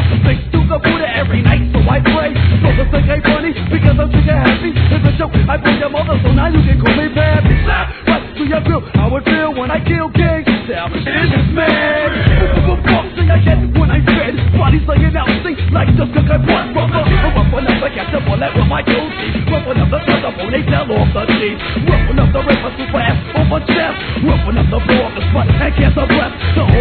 Thanks to the Buddha every night, so I pray. Brothers think I'm funny because I'm sick and happy. It's a joke, I put your mother, so now you can call me Pappy. What do you feel? How it feel when I kill kings? Tell me, it is mad. Boxing I get when I fed. Bodies laying out, sing like just cook I want, brother. I'm roughing up, I catch a bullet with my goatee. Roughing up the trouble, they tell off the teeth. Roughing up the river, super ass on my chest. Roughing up the floor, the spot, and catch a breath.